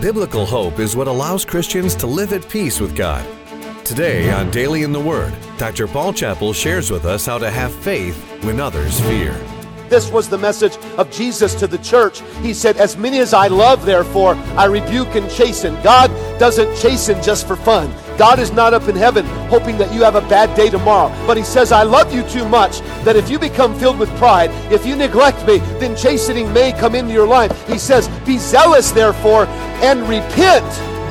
Biblical hope is what allows Christians to live at peace with God. Today on Daily in the Word, Dr. Paul Chappell shares with us how to have faith when others fear. This was the message of Jesus to the church. He said, as many as I love, therefore, I rebuke and chasten. God doesn't chasten just for fun. God is not up in heaven hoping that you have a bad day tomorrow. But He says, I love you too much that if you become filled with pride, if you neglect me, then chastening may come into your life. He says, be zealous, therefore, and repent.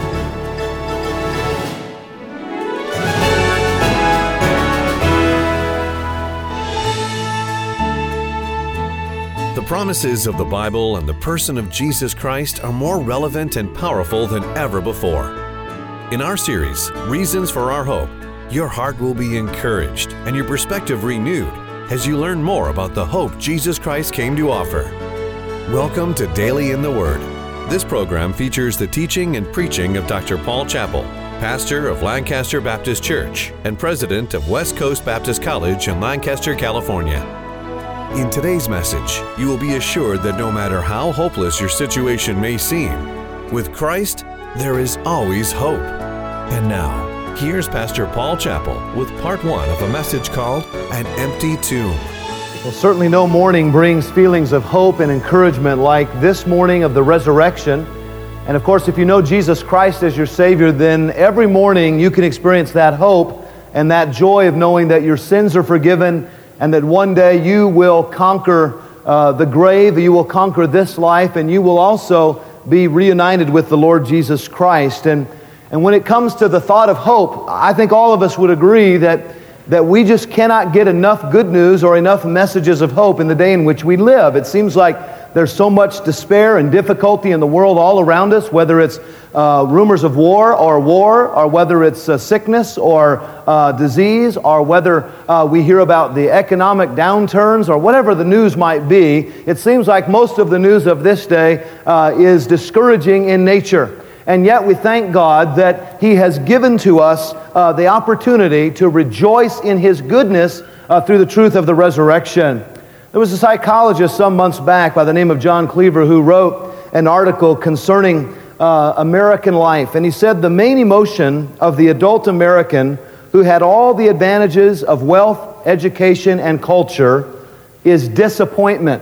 The promises of the Bible and the person of Jesus Christ are more relevant and powerful than ever before. In our series, Reasons for Our Hope, your heart will be encouraged and your perspective renewed as you learn more about the hope Jesus Christ came to offer. Welcome to Daily in the Word. This program features the teaching and preaching of Dr. Paul Chappell, pastor of Lancaster Baptist Church and president of West Coast Baptist College in Lancaster, California. In today's message, you will be assured that no matter how hopeless your situation may seem, with Christ, there is always hope. And now, here's Pastor Paul Chappell with part one of a message called An Empty Tomb. Well, certainly no morning brings feelings of hope and encouragement like this morning of the resurrection. And of course, if you know Jesus Christ as your Savior, then every morning you can experience that hope and that joy of knowing that your sins are forgiven and that one day you will conquer the grave, you will conquer this life, and you will also be reunited with the Lord Jesus Christ. And when it comes to the thought of hope, I think all of us would agree that we just cannot get enough good news or enough messages of hope in the day in which we live. It seems like there's so much despair and difficulty in the world all around us, whether it's rumors of war, or whether it's sickness or disease, or whether we hear about the economic downturns, or whatever the news might be. It seems like most of the news of this day is discouraging in nature. And yet we thank God that He has given to us the opportunity to rejoice in His goodness through the truth of the resurrection. There was a psychologist some months back by the name of John Cleaver who wrote an article concerning American life. And he said the main emotion of the adult American who had all the advantages of wealth, education, and culture is disappointment.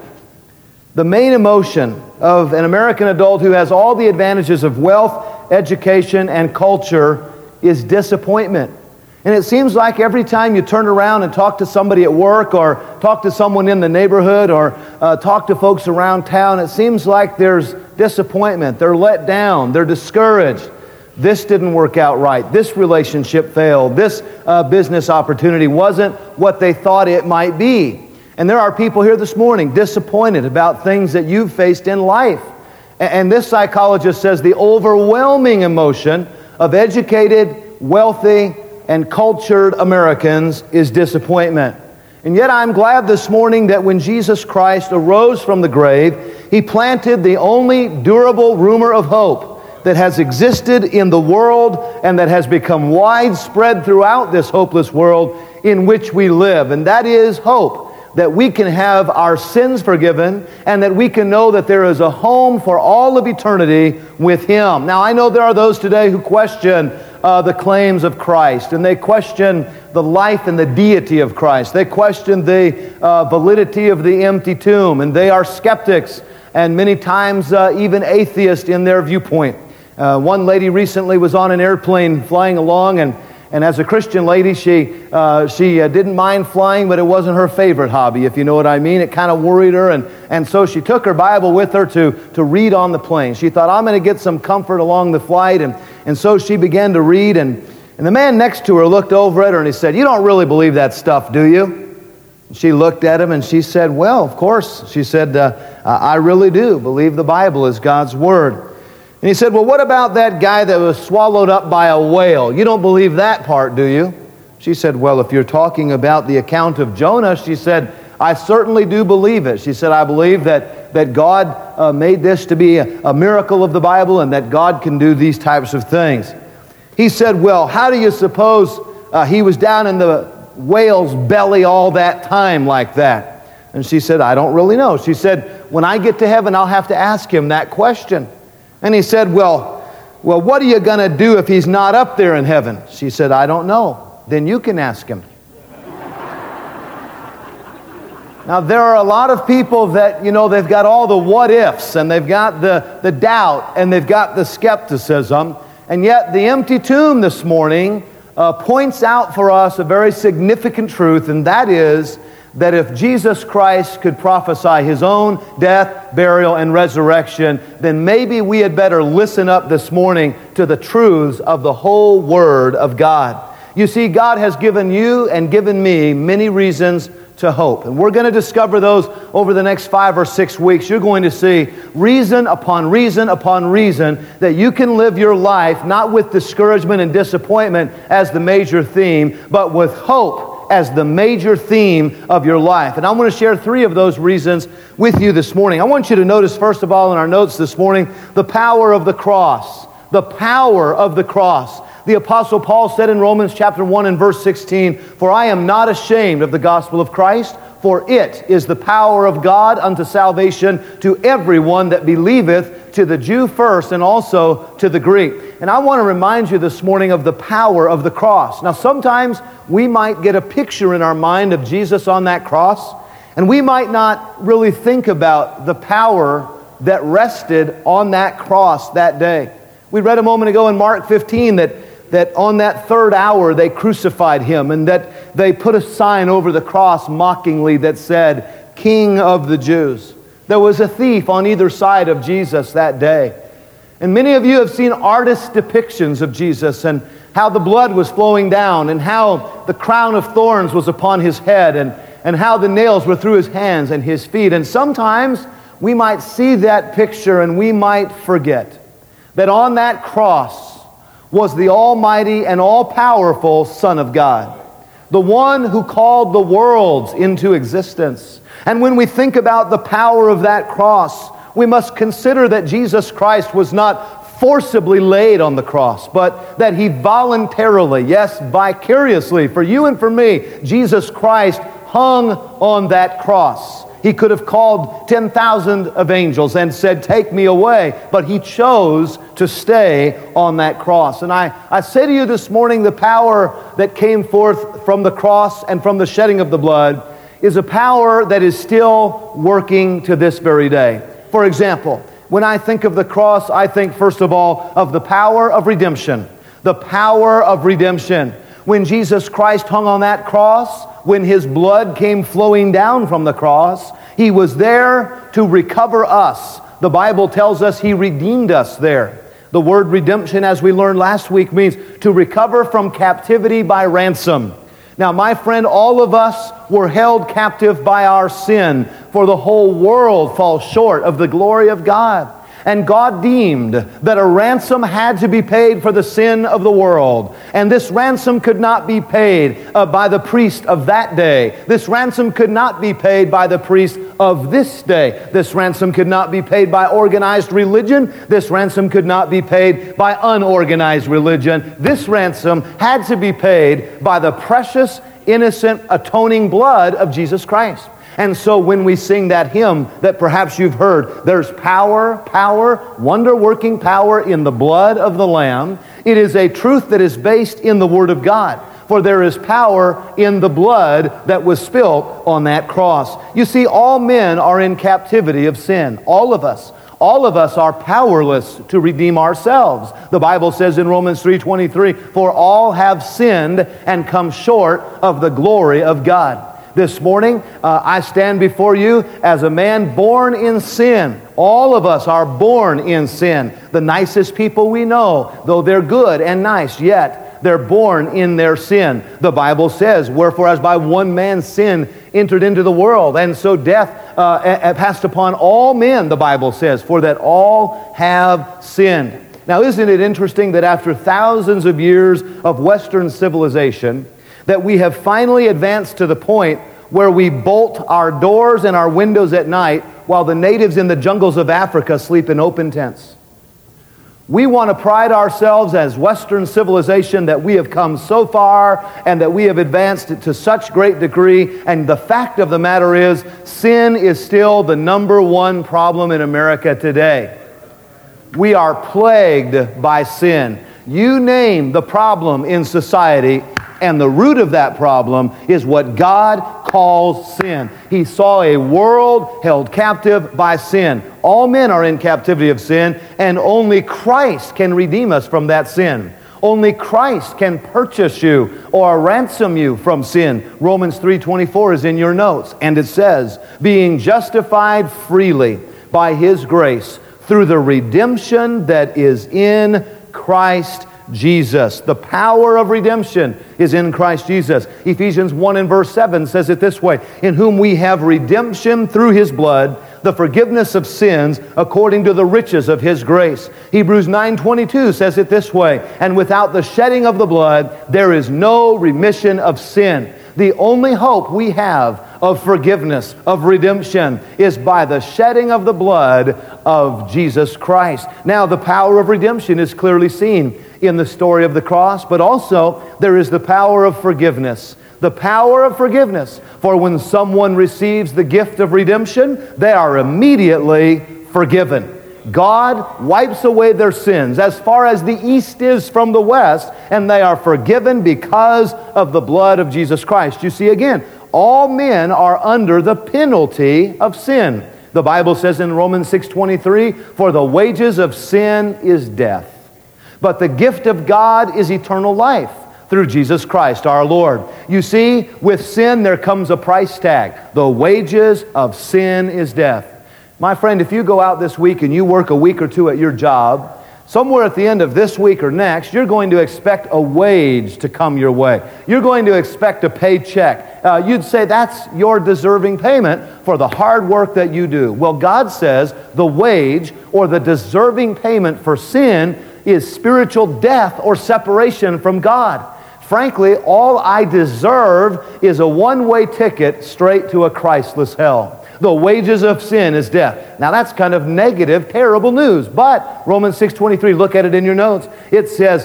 The main emotion of an American adult who has all the advantages of wealth, education, and culture is disappointment. And it seems like every time you turn around and talk to somebody at work, or talk to someone in the neighborhood, or talk to folks around town, it seems like there's disappointment. They're let down. They're discouraged. This didn't work out right. This relationship failed. This business opportunity wasn't what they thought it might be. And there are people here this morning disappointed about things that you've faced in life. And this psychologist says the overwhelming emotion of educated, wealthy, and cultured Americans is disappointment. And yet I'm glad this morning that when Jesus Christ arose from the grave, He planted the only durable rumor of hope that has existed in the world and that has become widespread throughout this hopeless world in which we live. And that is hope that we can have our sins forgiven and that we can know that there is a home for all of eternity with Him. Now, I know there are those today who question the claims of Christ, and they question the life and the deity of Christ. They question the validity of the empty tomb, and they are skeptics and many times even atheists in their viewpoint. One lady recently was on an airplane flying along, and as a Christian lady, she didn't mind flying, but it wasn't her favorite hobby, if you know what I mean. It kind of worried her, and so she took her Bible with her to read on the plane. She thought, I'm going to get some comfort along the flight, and so she began to read, and the man next to her looked over at her and he said, you don't really believe that stuff, do you? She looked at him and she said, well, of course. She said, I really do believe the Bible is God's Word. And he said, well, what about that guy that was swallowed up by a whale? You don't believe that part, do you? She said, well, if you're talking about the account of Jonah, she said, I certainly do believe it. She said, I believe that God made this to be a miracle of the Bible and that God can do these types of things. He said, well, how do you suppose he was down in the whale's belly all that time like that? And she said, I don't really know. She said, when I get to heaven, I'll have to ask him that question. And he said, well, Well, what are you going to do if he's not up there in heaven? She said, I don't know. Then you can ask him. Now, there are a lot of people that, they've got all the what-ifs, and they've got the doubt, and they've got the skepticism. And yet, the empty tomb this morning points out for us a very significant truth, and that is that if Jesus Christ could prophesy his own death, burial, and resurrection, then maybe we had better listen up this morning to the truths of the whole Word of God. You see, God has given you and given me many reasons to hope. And we're going to discover those over the next 5 or 6 weeks. You're going to see reason upon reason upon reason that you can live your life not with discouragement and disappointment as the major theme, but with hope as the major theme of your life. And I want to share 3 of those reasons with you this morning. I want you to notice, first of all, in our notes this morning, the power of the cross. The power of the cross. The Apostle Paul said in Romans chapter 1 and verse 16, "For I am not ashamed of the gospel of Christ, for it is the power of God unto salvation to everyone that believeth, to the Jew first and also to the Greek." And I want to remind you this morning of the power of the cross. Now, sometimes we might get a picture in our mind of Jesus on that cross, and we might not really think about the power that rested on that cross that day. We read a moment ago in Mark 15 that on that 3rd hour they crucified him, and that they put a sign over the cross mockingly that said, "King of the Jews." There was a thief on either side of Jesus that day. And many of you have seen artist depictions of Jesus and how the blood was flowing down and how the crown of thorns was upon his head and how the nails were through his hands and his feet. And sometimes we might see that picture and we might forget that on that cross was the almighty and all-powerful Son of God, the one who called the worlds into existence. And when we think about the power of that cross, we must consider that Jesus Christ was not forcibly laid on the cross, but that he voluntarily, yes, vicariously, for you and for me, Jesus Christ hung on that cross. He could have called 10,000 of angels and said, "Take me away," but he chose to stay on that cross. And I say to you this morning, the power that came forth from the cross and from the shedding of the blood is a power that is still working to this very day. For example, when I think of the cross, I think first of all of the power of redemption. The power of redemption. When Jesus Christ hung on that cross, when his blood came flowing down from the cross, he was there to recover us. The Bible tells us he redeemed us there. The word redemption, as we learned last week, means to recover from captivity by ransom. Now, my friend, all of us were held captive by our sin, for the whole world falls short of the glory of God. And God deemed that a ransom had to be paid for the sin of the world. And this ransom could not be paid by the priest of that day. This ransom could not be paid by the priest of this day. This ransom could not be paid by organized religion. This ransom could not be paid by unorganized religion. This ransom had to be paid by the precious, innocent, atoning blood of Jesus Christ. And so when we sing that hymn that perhaps you've heard, there's power, wonder-working power in the blood of the Lamb. It is a truth that is based in the Word of God. For there is power in the blood that was spilt on that cross. You see, all men are in captivity of sin. All of us. All of us are powerless to redeem ourselves. The Bible says in Romans 3:23, "For all have sinned and come short of the glory of God." This morning, I stand before you as a man born in sin. All of us are born in sin. The nicest people we know, though they're good and nice, yet they're born in their sin. The Bible says, "Wherefore as by one man's sin entered into the world, and so death passed upon all men," the Bible says, "for that all have sinned." Now, isn't it interesting that after thousands of years of Western civilization, that we have finally advanced to the point where we bolt our doors and our windows at night while the natives in the jungles of Africa sleep in open tents? We want to pride ourselves as Western civilization that we have come so far and that we have advanced to such great degree, and the fact of the matter is, sin is still the #1 problem in America today. We are plagued by sin. You name the problem in society, and the root of that problem is what God calls sin. He saw a world held captive by sin. All men are in captivity of sin, and only Christ can redeem us from that sin. Only Christ can purchase you or ransom you from sin. Romans 3:24 is in your notes, and it says, being justified freely by His grace through the redemption that is in Christ Jesus. The power of redemption is in Christ Jesus. Ephesians 1 and verse 7 says it this way, in whom we have redemption through His blood, the forgiveness of sins according to the riches of His grace. Hebrews 9:22 says it this way, and without the shedding of the blood, there is no remission of sin. The only hope we have of forgiveness, of redemption, is by the shedding of the blood of Jesus Christ. Now, the power of redemption is clearly seen in the story of the cross, but also there is the power of forgiveness. The power of forgiveness. For when someone receives the gift of redemption, they are immediately forgiven. God wipes away their sins as far as the east is from the west, and they are forgiven because of the blood of Jesus Christ. You see, again, all men are under the penalty of sin. The Bible says in Romans 6:23, for the wages of sin is death, but the gift of God is eternal life through Jesus Christ our Lord. You see, with sin there comes a price tag. The wages of sin is death. My friend, if you go out this week and you work a week or two at your job, somewhere at the end of this week or next, you're going to expect a wage to come your way. You're going to expect a paycheck. You'd say that's your deserving payment for the hard work that you do. Well, God says the wage or the deserving payment for sin is spiritual death or separation from God. Frankly, all I deserve is a one-way ticket straight to a Christless hell. The wages of sin is death. Now that's kind of negative, terrible news. But Romans 6:23, look at it in your notes. It says,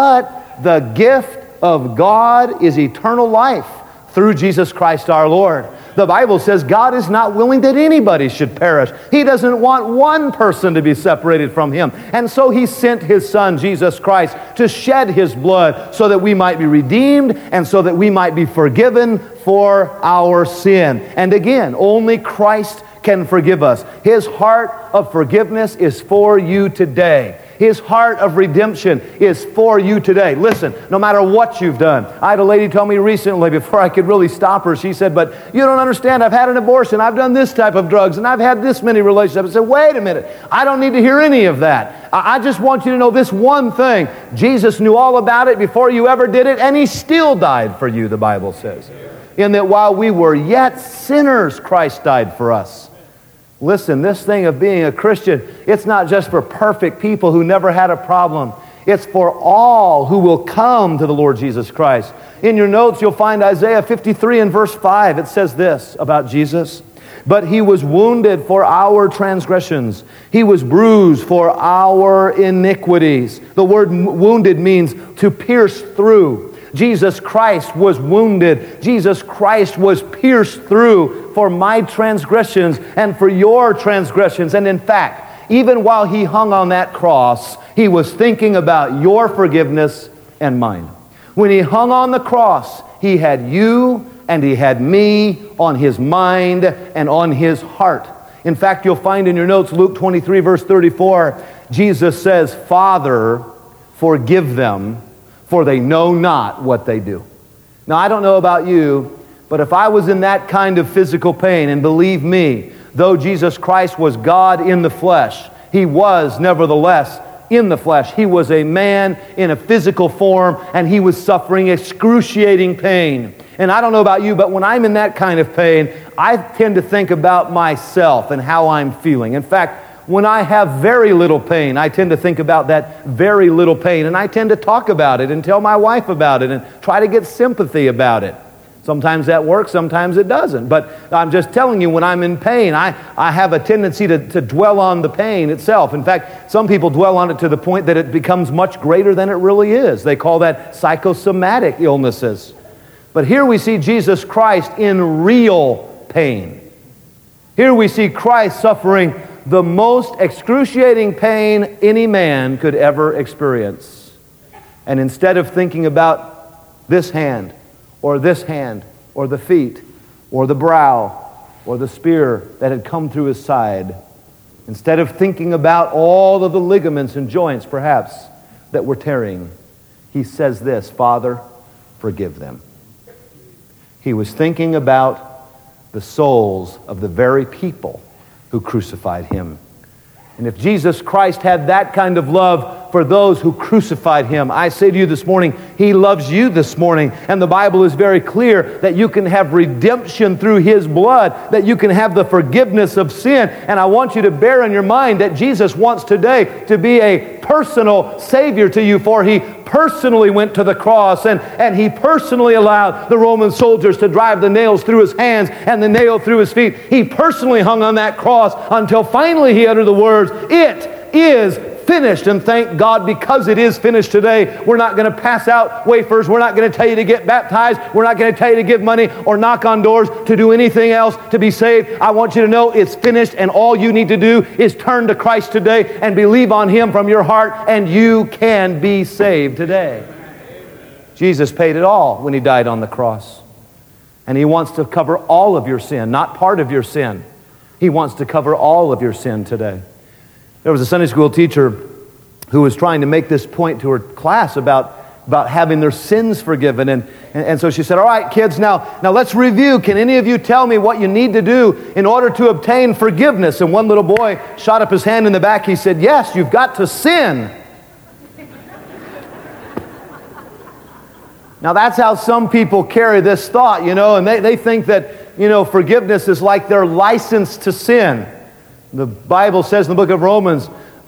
but the gift of God is eternal life through Jesus Christ our Lord. The Bible says God is not willing that anybody should perish. He doesn't want one person to be separated from Him. And so He sent His Son, Jesus Christ, to shed His blood so that we might be redeemed and so that we might be forgiven for our sin. And again, only Christ can forgive us. His heart of forgiveness is for you today. His heart of redemption is for you today. Listen, no matter what you've done. I had a lady tell me recently, before I could really stop her, she said, but you don't understand, I've had an abortion, I've done this type of drugs, and I've had this many relationships. I said, wait a minute, I don't need to hear any of that. I just want you to know this one thing. Jesus knew all about it before you ever did it, and He still died for you, the Bible says. In that while we were yet sinners, Christ died for us. Listen, this thing of being a Christian, it's not just for perfect people who never had a problem. It's for all who will come to the Lord Jesus Christ. In your notes, you'll find Isaiah 53 and verse 5. It says this about Jesus. But He was wounded for our transgressions. He was bruised for our iniquities. The word wounded means to pierce through. Jesus Christ was wounded. Jesus Christ was pierced through for my transgressions and for your transgressions. And in fact, even while He hung on that cross, He was thinking about your forgiveness and mine. When He hung on the cross, He had you and He had me on His mind and on His heart. In fact, you'll find in your notes, Luke 23, verse 34, Jesus says, Father, forgive them, for they know not what they do. Now, I don't know about you, but if I was in that kind of physical pain, and believe me, though Jesus Christ was God in the flesh, He was nevertheless in the flesh. He was a man in a physical form, and He was suffering excruciating pain. And I don't know about you, but when I'm in that kind of pain, I tend to think about myself and how I'm feeling. In fact, when I have very little pain, I tend to think about that very little pain, and I tend to talk about it and tell my wife about it and try to get sympathy about it. Sometimes that works, sometimes it doesn't. But I'm just telling you, when I'm in pain, I have a tendency to dwell on the pain itself. In fact, some people dwell on it to the point that it becomes much greater than it really is. They call that psychosomatic illnesses. But here we see Jesus Christ in real pain. Here we see Christ suffering the most excruciating pain any man could ever experience. And instead of thinking about this hand, or the feet, or the brow, or the spear that had come through his side, instead of thinking about all of the ligaments and joints, perhaps, that were tearing, he says this, Father, forgive them. He was thinking about the souls of the very people who crucified him. And if Jesus Christ had that kind of love for those who crucified him, I say to you this morning, he loves you this morning. And the Bible is very clear that you can have redemption through his blood, that you can have the forgiveness of sin. And I want you to bear in your mind that Jesus wants today to be a personal Savior to you, for he personally went to the cross and he personally allowed the Roman soldiers to drive the nails through his hands and the nail through his feet. He personally hung on that cross until finally he uttered the words, "It is finished." And thank God, because it is finished today, we're not going to pass out wafers. We're not going to tell you to get baptized. We're not going to tell you to give money or knock on doors to do anything else to be saved. I want you to know it's finished, and all you need to do is turn to Christ today and believe on him from your heart, and you can be saved today. Jesus paid it all when he died on the cross. And he wants to cover all of your sin, not part of your sin. He wants to cover all of your sin today. There was a Sunday school teacher who was trying to make this point to her class about having their sins forgiven. And so she said, all right, kids, now let's review. Can any of you tell me what you need to do in order to obtain forgiveness? And one little boy shot up his hand in the back. He said, yes, you've got to sin. Now that's how some people carry this thought, and they think that, forgiveness is like their license to sin. The Bible says in the book of Romans,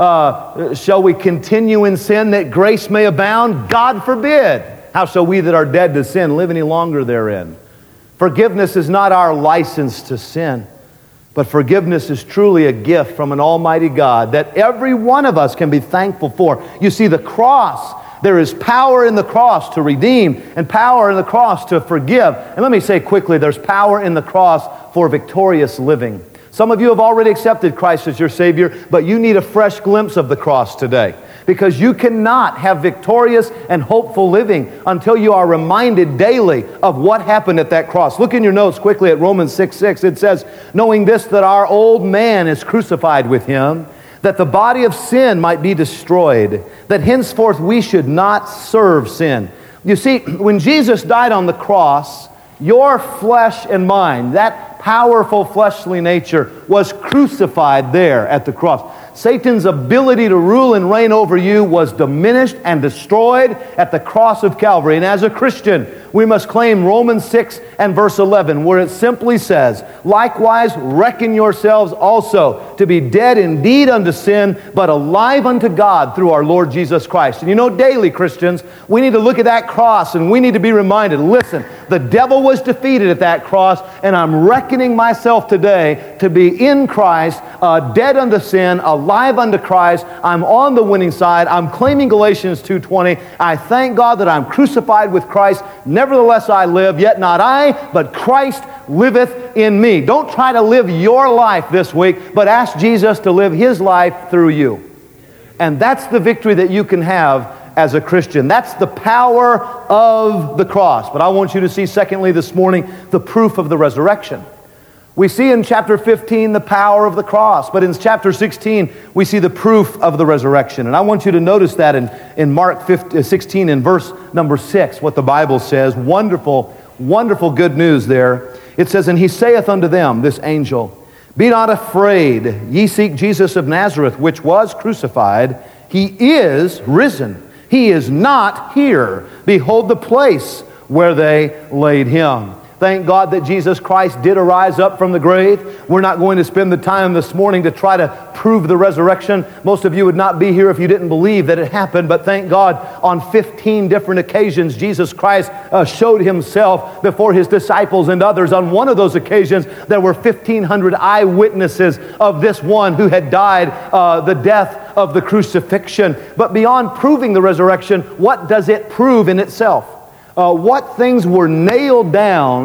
shall we continue in sin that grace may abound? God forbid. How shall we that are dead to sin live any longer therein? Forgiveness is not our license to sin, but forgiveness is truly a gift from an almighty God that every one of us can be thankful for. You see, the cross, there is power in the cross to redeem and power in the cross to forgive. And let me say quickly, there's power in the cross for victorious living. Some of you have already accepted Christ as your Savior, but you need a fresh glimpse of the cross today, because you cannot have victorious and hopeful living until you are reminded daily of what happened at that cross. Look in your notes quickly at Romans 6:6. It says, knowing this, that our old man is crucified with him, that the body of sin might be destroyed, that henceforth we should not serve sin. You see, when Jesus died on the cross, your flesh and mine, that powerful fleshly nature, was crucified there at the cross. Satan's ability to rule and reign over you was diminished and destroyed at the cross of Calvary. And as a Christian, we must claim Romans 6 and verse 11, where it simply says, likewise reckon yourselves also to be dead indeed unto sin, but alive unto God through our Lord Jesus Christ. And daily, Christians, we need to look at that cross and we need to be reminded, listen, the devil was defeated at that cross, and I'm reckoning myself today to be in Christ, dead unto sin, alive unto Christ. I'm on the winning side. I'm claiming Galatians 2:20. I thank God that I'm crucified with Christ. Nevertheless I live, yet not I, but Christ liveth in me. Don't try to live your life this week, but ask Jesus to live his life through you. And that's the victory that you can have as a Christian. That's the power of the cross. But I want you to see, secondly, this morning, the proof of the resurrection. We see in chapter 15 the power of the cross, but in chapter 16 we see the proof of the resurrection. And I want you to notice that in Mark 16 in verse number 6, what the Bible says. Wonderful, wonderful good news there. It says, and he saith unto them, this angel, be not afraid, ye seek Jesus of Nazareth, which was crucified. He is risen. He is not here. Behold the place where they laid him. Thank God that Jesus Christ did arise up from the grave. We're not going to spend the time this morning to try to prove the resurrection. Most of you would not be here if you didn't believe that it happened, but thank God on 15 different occasions Jesus Christ showed himself before his disciples and others. On one of those occasions there were 1,500 eyewitnesses of this one who had died the death of the crucifixion. But beyond proving the resurrection, what does it prove in itself? What things were nailed down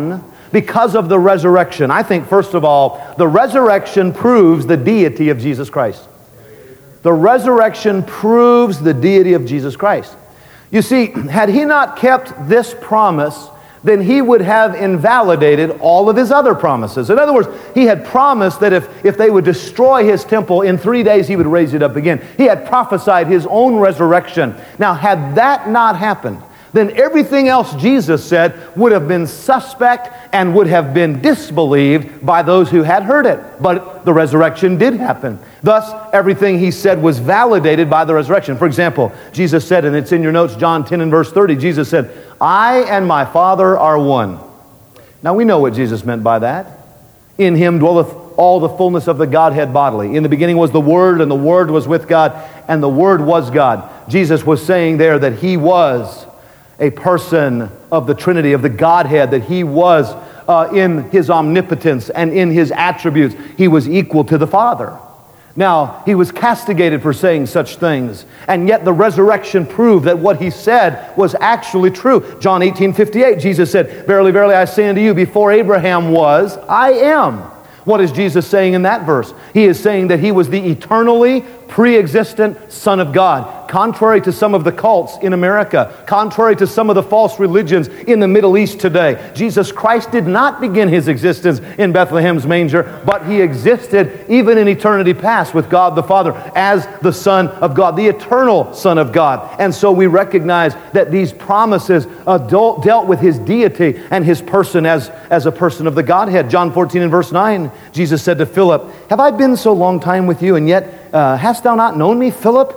because of the resurrection. I think, first of all, the resurrection proves the deity of Jesus Christ. The resurrection proves the deity of Jesus Christ. You see, had he not kept this promise, then he would have invalidated all of his other promises. In other words, he had promised that if they would destroy his temple, in 3 days he would raise it up again. He had prophesied his own resurrection. Now, had that not happened, then everything else Jesus said would have been suspect and would have been disbelieved by those who had heard it. But the resurrection did happen. Thus, everything he said was validated by the resurrection. For example, Jesus said, and it's in your notes, John 10 and verse 30, Jesus said, "I and my Father are one." Now we know what Jesus meant by that. In him dwelleth all the fullness of the Godhead bodily. In the beginning was the Word, and the Word was with God, and the Word was God. Jesus was saying there that he was a person of the Trinity, of the Godhead, that he was in his omnipotence and in his attributes, he was equal to the Father. Now, he was castigated for saying such things, and yet the resurrection proved that what he said was actually true. John 18:58, Jesus said, "Verily, verily, I say unto you, before Abraham was, I am." What is Jesus saying in that verse? He is saying that he was the eternally pre-existent Son of God. Contrary to some of the cults in America, contrary to some of the false religions in the Middle East today, Jesus Christ did not begin his existence in Bethlehem's manger, but he existed even in eternity past with God the Father as the Son of God, the eternal Son of God. And so we recognize that these promises dealt with his deity and his person as a person of the Godhead. John 14 and verse 9, Jesus said to Philip, "Have I been so long time with you, and yet hast thou not known me, Philip?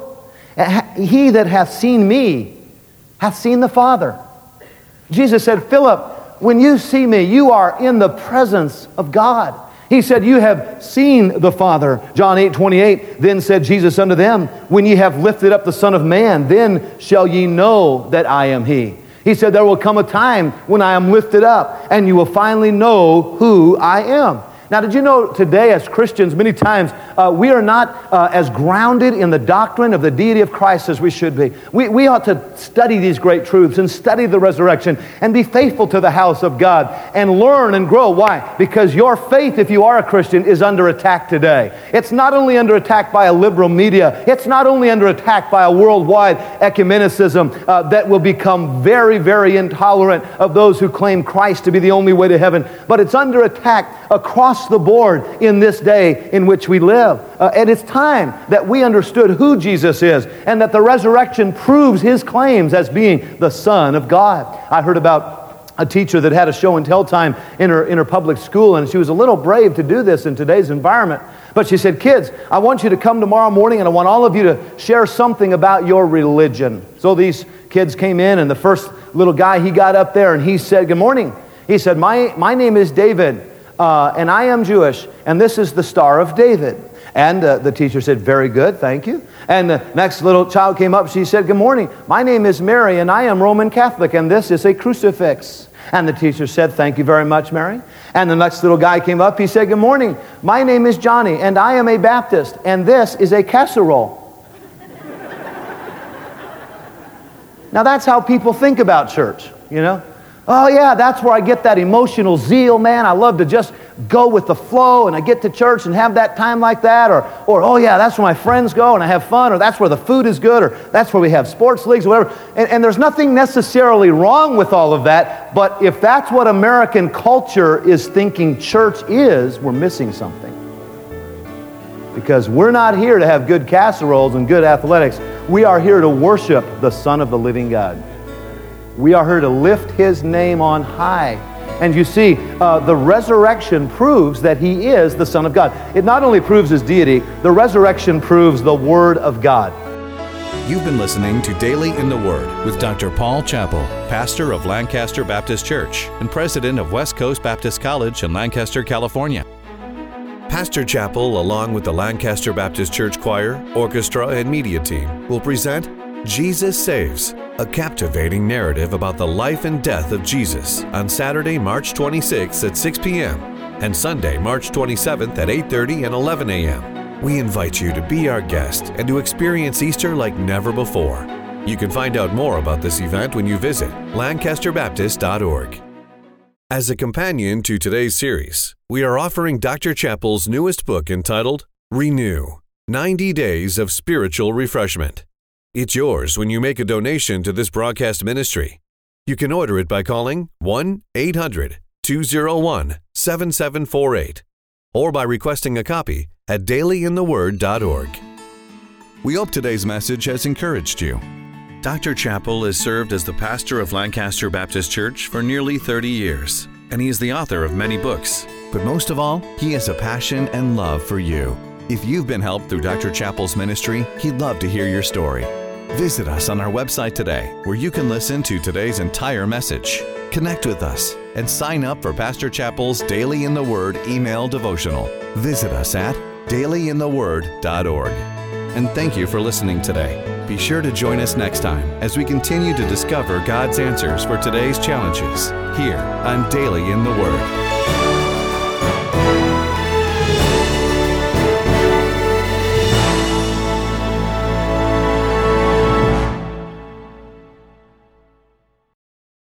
He that hath seen me hath seen the Father." Jesus said, "Philip, when you see me, you are in the presence of God." He said, "You have seen the Father." John 8:28, then said Jesus unto them, "When ye have lifted up the Son of Man, then shall ye know that I am He." He said, "There will come a time when I am lifted up, and you will finally know who I am." Now, did you know today as Christians, many times we are not as grounded in the doctrine of the deity of Christ as we should be. We ought to study these great truths and study the resurrection and be faithful to the house of God and learn and grow. Why? Because your faith, if you are a Christian, is under attack today. It's not only under attack by a liberal media, it's not only under attack by a worldwide ecumenicism that will become very, very intolerant of those who claim Christ to be the only way to heaven, but it's under attack across the board in this day in which we live. And it's time that we understood who Jesus is and that the resurrection proves his claims as being the Son of God. I heard about a teacher that had a show and tell time in her public school, and she was a little brave to do this in today's environment. But she said, "Kids, I want you to come tomorrow morning and I want all of you to share something about your religion." So these kids came in, and the first little guy, he got up there and he said, "Good morning." He said, my name is David. And I am Jewish, and this is the Star of David." And the teacher said, "Very good, thank you." And the next little child came up, she said, "Good morning, my name is Mary, and I am Roman Catholic, and this is a crucifix." And the teacher said, "Thank you very much, Mary." And the next little guy came up, he said, "Good morning, my name is Johnny, and I am a Baptist, and this is a casserole." Now that's how people think about church, you know. "Oh yeah, that's where I get that emotional zeal, man. I love to just go with the flow, and I get to church and have that time like that." Or "Oh yeah, that's where my friends go and I have fun," or "That's where the food is good," or "That's where we have sports leagues," or whatever. And there's nothing necessarily wrong with all of that, but if that's what American culture is thinking church is, we're missing something. Because we're not here to have good casseroles and good athletics. We are here to worship the Son of the living God. We are here to lift his name on high. And you see, the resurrection proves that he is the Son of God. It not only proves his deity, the resurrection proves the Word of God. You've been listening to Daily in the Word with Dr. Paul Chappell, pastor of Lancaster Baptist Church and president of West Coast Baptist College in Lancaster, California. Pastor Chappell, along with the Lancaster Baptist Church Choir, Orchestra, and Media Team, will present Jesus Saves, a captivating narrative about the life and death of Jesus on Saturday, March 26th at 6 p.m. and Sunday, March 27th at 8:30 and 11 a.m. We invite you to be our guest and to experience Easter like never before. You can find out more about this event when you visit lancasterbaptist.org. As a companion to today's series, we are offering Dr. Chappell's newest book entitled Renew, 90 Days of Spiritual Refreshment. It's yours when you make a donation to this broadcast ministry. You can order it by calling 1-800-201-7748 or by requesting a copy at dailyintheword.org. We hope today's message has encouraged you. Dr. Chappell has served as the pastor of Lancaster Baptist Church for nearly 30 years, and he is the author of many books. But most of all, he has a passion and love for you. If you've been helped through Dr. Chappell's ministry, he'd love to hear your story. Visit us on our website today, where you can listen to today's entire message. Connect with us and sign up for Pastor Chappell's Daily in the Word email devotional. Visit us at dailyintheword.org. And thank you for listening today. Be sure to join us next time as we continue to discover God's answers for today's challenges here on Daily in the Word.